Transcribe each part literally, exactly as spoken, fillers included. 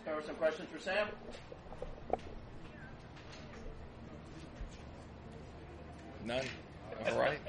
cover some questions for Sam? None. All right.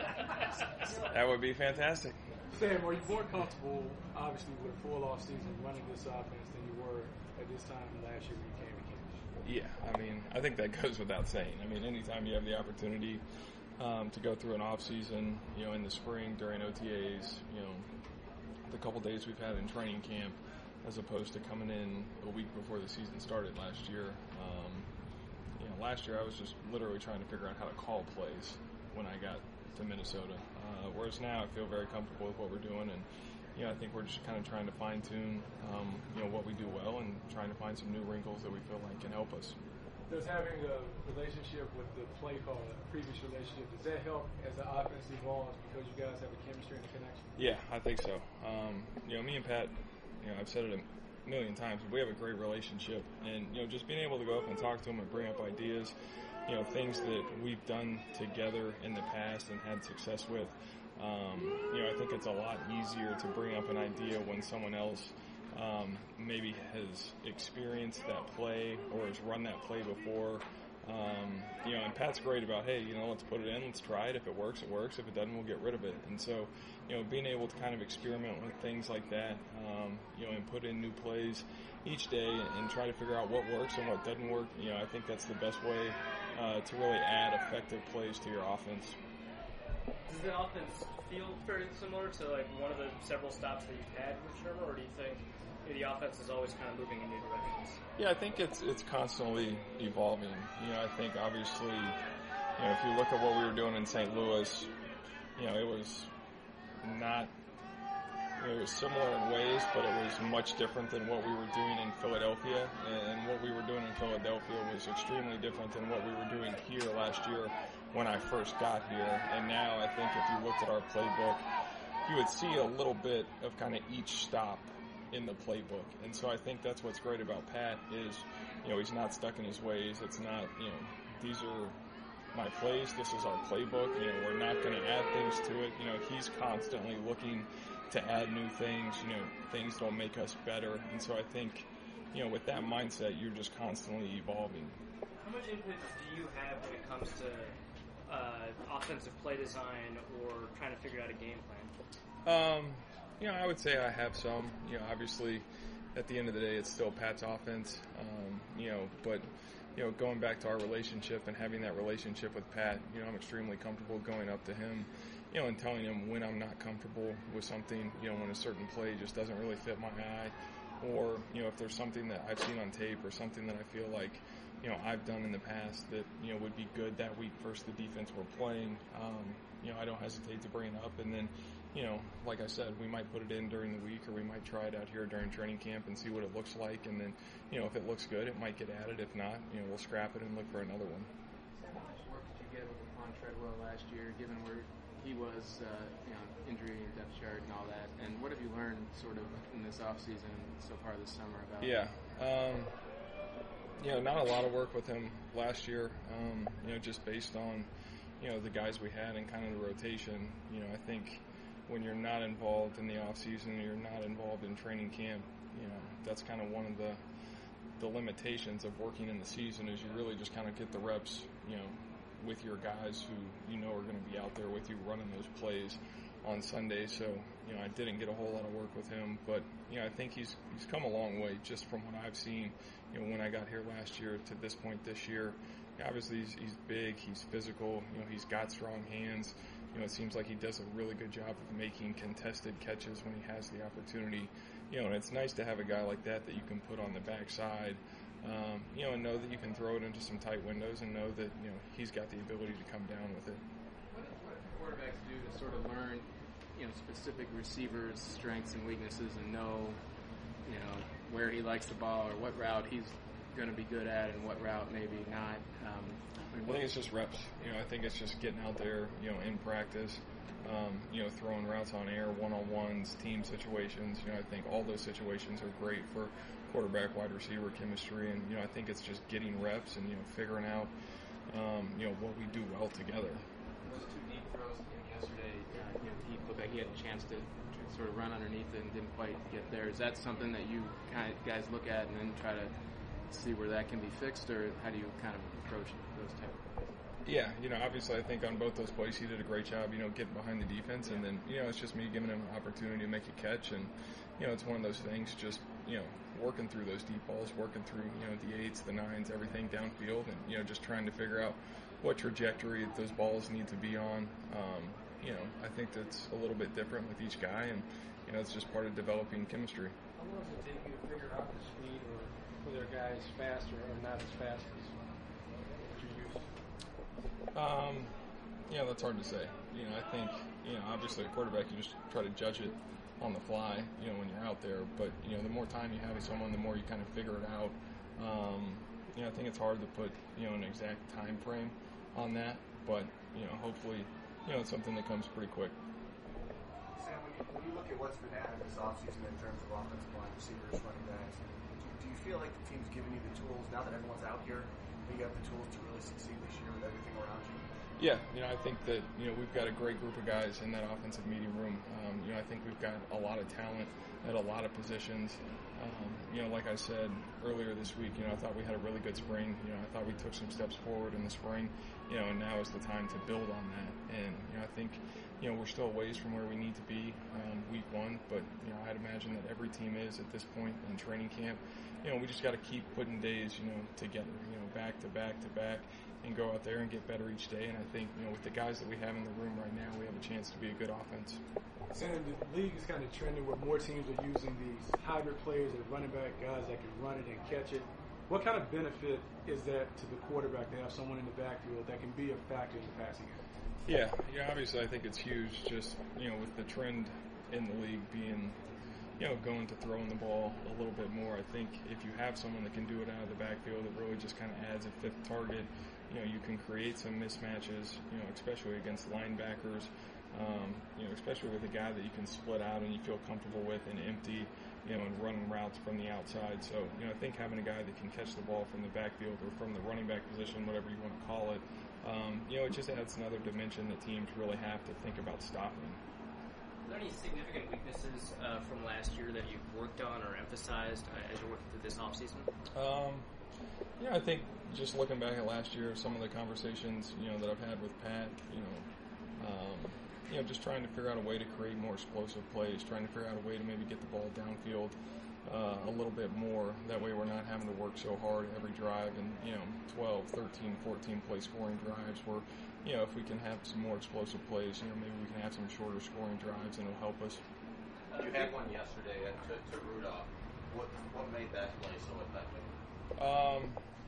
That would be fantastic. Sam, are you more comfortable, obviously, with a full off season running this offense than you were at this time last year when you came to campus? Yeah, I mean, I think that goes without saying. I mean, anytime you have the opportunity um, to go through an off season, you know, in the spring during O T As, you know, the couple days we've had in training camp, as opposed to coming in a week before the season started last year. Um, you know, last year I was just literally trying to figure out how to call plays when I got to Minnesota. Uh, whereas now I feel very comfortable with what we're doing, and you know, I think we're just kind of trying to fine tune, um, you know, what we do well, and trying to find some new wrinkles that we feel like can help us. Does having a relationship with the play call, a previous relationship, does that help as the offense evolves because you guys have a chemistry and a connection? Yeah, I think so. Um, you know, me and Pat, you know, I've said it a million times, but we have a great relationship, and you know, just being able to go up and talk to him and bring up ideas, you know, things that we've done together in the past and had success with. Um, you know, I think it's a lot easier to bring up an idea when someone else um, maybe has experienced that play or has run that play before. Um, you know, and Pat's great about, hey, you know, let's put it in, let's try it. If it works, it works. If it doesn't, we'll get rid of it. And so, you know, being able to kind of experiment with things like that, um, you know, and put in new plays each day and try to figure out what works and what doesn't work, you know, I think that's the best way uh, to really add effective plays to your offense. Does the offense feel very similar to like one of the several stops that you've had with Shurmur, or do you think the offense is always kind of moving in new directions? Yeah, I think it's it's constantly evolving. You know, I think obviously, you know, if you look at what we were doing in Saint Louis, you know, it was not, you know, it was similar in ways, but it was much different than what we were doing in Philadelphia. And what we were doing in Philadelphia was extremely different than what we were doing here last year when I first got here. And now I think if you looked at our playbook, you would see a little bit of kind of each stop in the playbook. And so I think that's what's great about Pat is, you know, he's not stuck in his ways. It's not, you know, these are my plays, this is our playbook, you know, we're not going to add things to it. You know, he's constantly looking to add new things, you know, things that'll make us better. And so I think, you know, with that mindset, you're just constantly evolving. How much input do you have when it comes to uh, offensive play design or trying to figure out a game plan? Um, you know, I would say I have some. You know, obviously, at the end of the day, it's still Pat's offense. Um, you know, but you know, going back to our relationship and having that relationship with Pat, you know, I'm extremely comfortable going up to him, you know, and telling him when I'm not comfortable with something. You know, when a certain play just doesn't really fit my eye, or you know, if there's something that I've seen on tape or something that I feel like, you know, I've done in the past that, you know, would be good that week versus the defense we're playing, um, you know, I don't hesitate to bring it up. And then, you know, like I said, we might put it in during the week or we might try it out here during training camp and see what it looks like. And then, you know, if it looks good, it might get added. If not, you know, we'll scrap it and look for another one. How much work did you get with Laquan Treadwell last year, given where he was, uh, you know, injury and depth chart and all that? And what have you learned sort of in this offseason and so far this summer about Yeah. Um, you know, not a lot of work with him last year, um, you know, just based on, you know, the guys we had and kind of the rotation. You know, I think when you're not involved in the off season, you're not involved in training camp, you know, that's kind of one of the the limitations of working in the season is you really just kind of get the reps, you know, with your guys who you know are going to be out there with you running those plays on Sunday. So, you know, I didn't get a whole lot of work with him, but, you know, I think he's he's come a long way just from what I've seen, you know, when I got here last year to this point this year. Obviously, he's, he's big, he's physical, you know, he's got strong hands. You know, it seems like he does a really good job of making contested catches when he has the opportunity. You know, and it's nice to have a guy like that that you can put on the backside, um, you know, and know that you can throw it into some tight windows and know that, you know, he's got the ability to come down with it. What do, what do quarterbacks do to sort of learn, you know, specific receivers' strengths and weaknesses and know, you know, where he likes the ball or what route he's going to be good at and what route maybe not? Um, I, mean, I think it's just reps. You know, I think it's just getting out there, you know, in practice, um, you know, throwing routes on air, one-on-ones, team situations. You know, I think all those situations are great for quarterback, wide receiver chemistry. And, you know, I think it's just getting reps and, you know, figuring out, um, you know, what we do well together. Those two deep throws in yesterday, uh, you know, he looked like he had a chance to sort of run underneath it and didn't quite get there. Is that something that you kind of guys look at and then try to see where that can be fixed, or how do you kind of approach those type of plays? Yeah, you know, obviously I think on both those plays he did a great job, you know, getting behind the defense, and then, you know, it's just me giving him an opportunity to make a catch, and, you know, it's one of those things, just, you know, working through those deep balls, working through, you know, the eights, the nines, everything downfield, and, you know, just trying to figure out what trajectory those balls need to be on. Um, you know, I think that's a little bit different with each guy, and, you know, it's just part of developing chemistry. How long does it take you to figure out the speed, or whether a guy is faster or not as fast as what you're used to? Um, yeah, that's hard to say. You know, I think, you know, obviously at quarterback you just try to judge it on the fly, you know, when you're out there. But, you know, the more time you have with someone, the more you kind of figure it out. Um, you know, I think it's hard to put, you know, an exact time frame on that. But, you know, hopefully, you know, it's something that comes pretty quick. Sam, when you, when you look at what's been added this offseason in terms of offensive line, receivers, running backs, do, do you feel like the team's giving you the tools, now that everyone's out here, that you have the tools to really succeed this year with everything around you? Yeah, you know, I think that, you know, we've got a great group of guys in that offensive media room. Um, you know, I think we've got a lot of talent at a lot of positions. Um, you know, like I said earlier this week, you know, I thought we had a really good spring. You know, I thought we took some steps forward in the spring, you know, and now is the time to build on that. And, you know, I think, you know, we're still a ways from where we need to be um, week one, but, you know, I'd imagine that every team is at this point in training camp. You know, we just got to keep putting days, you know, together, you know, back to back to back, and go out there and get better each day. And I think, you know, with the guys that we have in the room right now, we have a chance to be a good offense. Sam, the league is kind of trending where more teams are using these hybrid players as running back guys that can run it and catch it. What kind of benefit is that to the quarterback to have someone in the backfield that can be a factor in the passing game? Yeah, yeah. Obviously, I think it's huge. Just, you know, with the trend in the league being, you know, going to throwing the ball a little bit more. I think if you have someone that can do it out of the backfield, it really just kind of adds a fifth target. You know, you can create some mismatches, you know, especially against linebackers, um, you know, especially with a guy that you can split out and you feel comfortable with and empty, you know, and running routes from the outside. So, you know, I think having a guy that can catch the ball from the backfield or from the running back position, whatever you want to call it, um, you know, it just adds another dimension that teams really have to think about stopping. Are there any significant weaknesses uh, from last year that you've worked on or emphasized uh, as you're working through this offseason? Um, yeah, I think just looking back at last year, some of the conversations, you know, that I've had with Pat, you know, um, you know, just trying to figure out a way to create more explosive plays, trying to figure out a way to maybe get the ball downfield uh, a little bit more. That way we're not having to work so hard every drive and, you know, twelve, thirteen, fourteen play scoring drives where, you know, if we can have some more explosive plays, you know, maybe we can have some shorter scoring drives and it'll help us. You had one yesterday to, to Rudolph. What what made that play so effective? Um,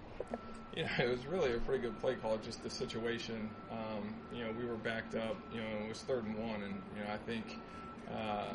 you know, it was really a pretty good play call, just the situation. Um, you know, we were backed up, you know, it was third and one, and, you know, I think, uh,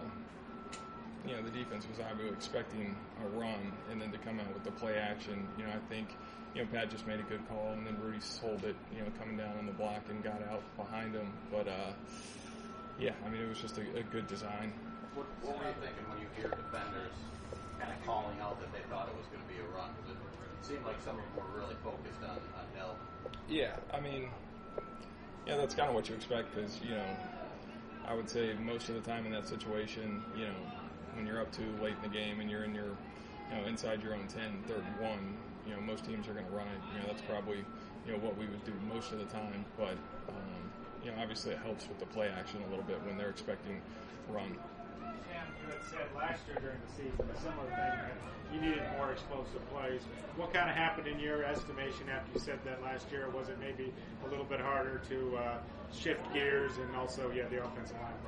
you know, the defense was obviously expecting a run and then to come out with the play action. You know, I think, you know, Pat just made a good call, and then Rudy sold it, you know, coming down on the block and got out behind him. But, uh, yeah, I mean, it was just a, a good design. What, what were you thinking when you hear defenders kind of calling out that they thought it was going to be a run? Because it seemed like some of them were really focused on, on Dell. Yeah, I mean, yeah, that's kind of what you expect because, you know, I would say most of the time in that situation, you know, when you're up too late in the game and you're in your, you know, inside your own ten, third and one, you know, most teams are going to run it. You know, that's probably, you know, what we would do most of the time. But, um, you know, obviously it helps with the play action a little bit when they're expecting run. Sam, you had said last year during the season a similar thing that you needed more explosive plays. What kind of happened in your estimation after you said that last year? Was it maybe a little bit harder to uh, shift gears and also, yeah, the offensive line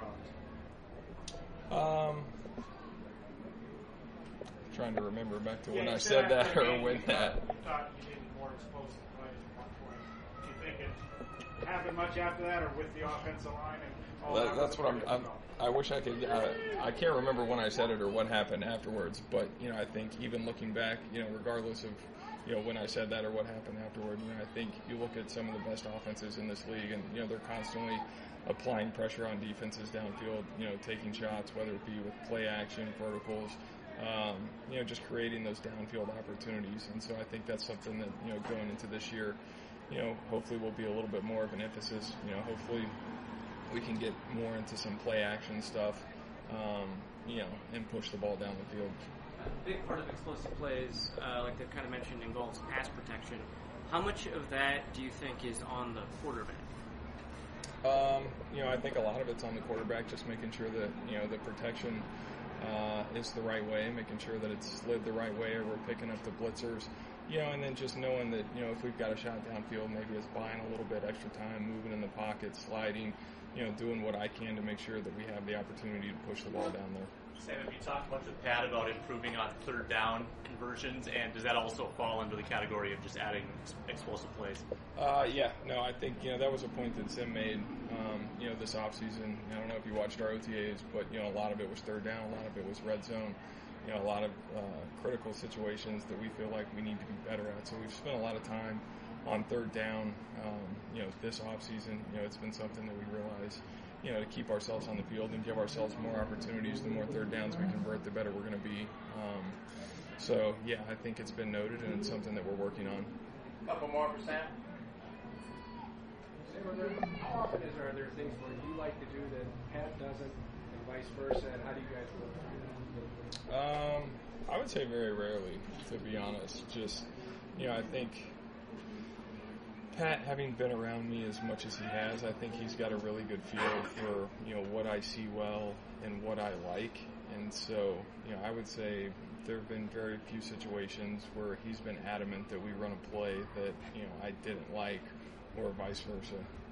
problems? Um, trying to remember back to yeah, when I said said that or game, when you that. Thought, you thought you needed more explosive plays at one point. Do you think it happened much after that, or with the offensive line and all That, that? that's what I'm, I'm. I wish I could. Uh, I can't remember when I said it or what happened afterwards. But you know, I think even looking back, you know, regardless of, you know, when I said that or what happened afterward, you know, I think you look at some of the best offenses in this league, and you know, they're constantly applying pressure on defenses downfield. You know, taking shots, whether it be with play action, verticals. Um, you know, just creating those downfield opportunities. And so I think that's something that, you know, going into this year, you know, hopefully will be a little bit more of an emphasis. You know, hopefully we can get more into some play action stuff. Um, you know, and push the ball down the field. A big part of explosive plays, uh, like they've kind of mentioned in goals, pass protection. How much of that do you think is on the quarterback? Um, you know, I think a lot of it's on the quarterback, just making sure that, you know, the protection uh, is the right way, making sure that it's slid the right way, or we're picking up the blitzers, you know, and then just knowing that, you know, if we've got a shot downfield, maybe it's buying a little bit extra time, moving in the pocket, sliding, you know, doing what I can to make sure that we have the opportunity to push the ball down there. Sam, have you talked much with Pat about improving on third down conversions, and does that also fall under the category of just adding ex- explosive plays? Uh, yeah, no, I think, you know, that was a point that Sim made, um, you know, this offseason. I don't know if you watched our O T As, but, you know, a lot of it was third down, a lot of it was red zone, you know, a lot of uh, critical situations that we feel like we need to be better at. So we've spent a lot of time on third down, um, you know, this offseason. You know, it's been something that we realize, you know, to keep ourselves on the field and give ourselves more opportunities. The more third downs we convert, the better we're going to be. Um, so, yeah, I think it's been noted, and it's something that we're working on. Couple more for Sam. How often is there, are there things where you like to do that Pat doesn't, and vice versa, and how do you guys work through that? Um, I would say very rarely, to be honest. Just, you know, I think Pat, having been around me as much as he has, I think he's got a really good feel for, you know, what I see well and what I like. And so, you know, I would say there have been very few situations where he's been adamant that we run a play that, you know, I didn't like, or vice versa.